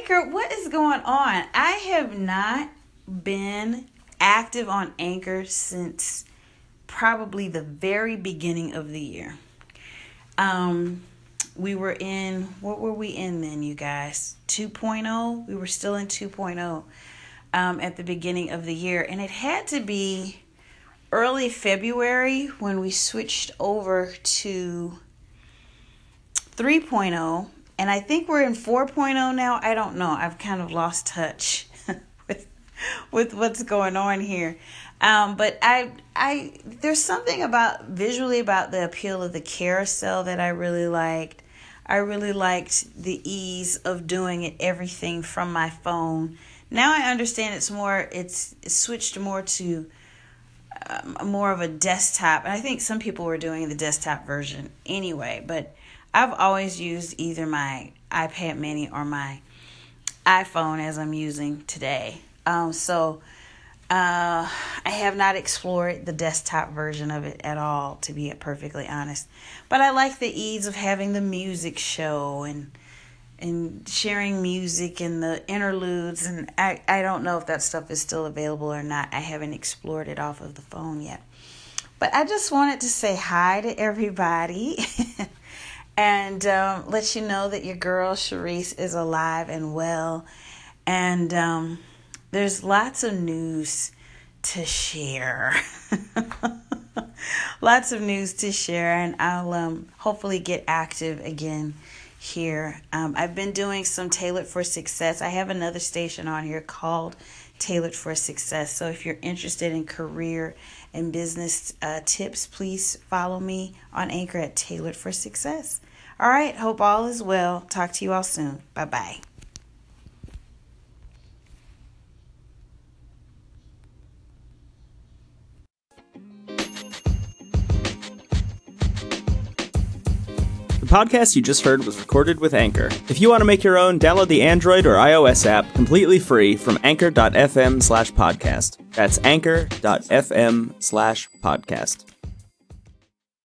Anchor, what is going on? I have not been active on Anchor since probably the very beginning of the year. We were in, what were we in then, you guys? 2.0? We were still in 2.0 at the beginning of the year. And it had to be early February when we switched over to 3.0. And I think we're in 4.0 now. I don't know. I've kind of lost touch with what's going on here. But I there's something visually about the appeal of the carousel that I really liked. I really liked the ease of doing everything from my phone. Now I understand it's switched more to more of a desktop. And I think some people were doing the desktop version anyway. But I've always used either my iPad mini or my iPhone as I'm using today. I have not explored the desktop version of it at all, to be perfectly honest. But I like the ease of having the music show and sharing music and the interludes. And I don't know if that stuff is still available or not. I haven't explored it off of the phone yet. But I just wanted to say hi to everybody and let you know that your girl, Sharice, is alive and well. And there's lots of news to share. Lots of news to share, and I'll hopefully get active again here. I've been doing some Tailored for Success. I have another station on here called Tailored for Success. So if you're interested in career and business tips, please follow me on Anchor at Tailored for Success. All right. Hope all is well. Talk to you all soon. Bye-bye. The podcast you just heard was recorded with Anchor. If you want to make your own, download the Android or iOS app completely free from anchor.fm/podcast. That's anchor.fm/podcast.